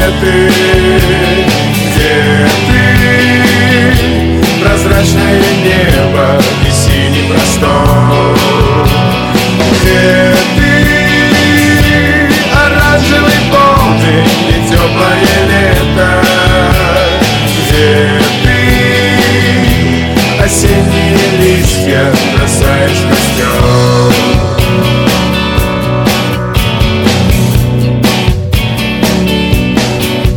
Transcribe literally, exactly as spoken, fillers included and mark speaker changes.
Speaker 1: ты, где ты? Прозрачное небо и синий простор. Где ты? Оранжевый полдень и теплое лето. Где ты? Осенние листья бросаешь в костер.